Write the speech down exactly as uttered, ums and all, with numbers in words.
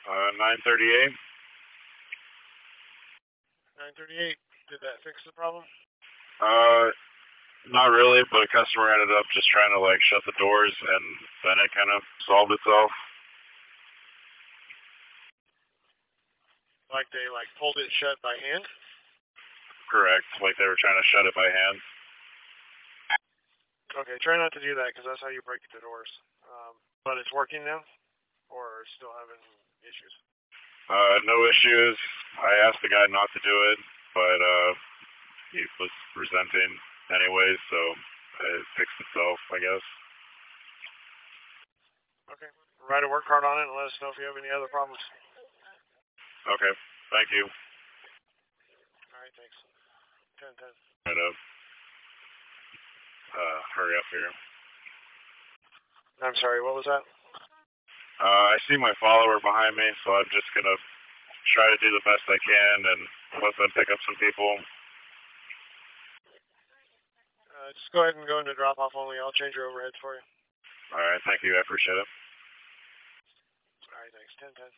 Uh, nine thirty-eight. nine thirty-eight. Did that fix the problem? Uh, not really, but a customer ended up just trying to like shut the doors, and then it kind of solved itself. Like they like pulled it shut by hand? Correct. Like they were trying to shut it by hand. Okay, try not to do that because that's how you break the doors. Um, but it's working now, or still having issues? Uh, no issues. I asked the guy not to do it, but uh, he was resenting anyways, so it fixed itself, I guess. Okay. Write a work card on it and let us know if you have any other problems. Okay. Thank you. All right, thanks. ten ten. Right up. Uh, hurry up here. I'm sorry, what was that? Uh, I see my follower behind me, so I'm just gonna try to do the best I can and let them pick up some people. Uh, just go ahead and go into drop off only. I'll change your overheads for you. All right, thank you. I appreciate it. All right, thanks. ten ten.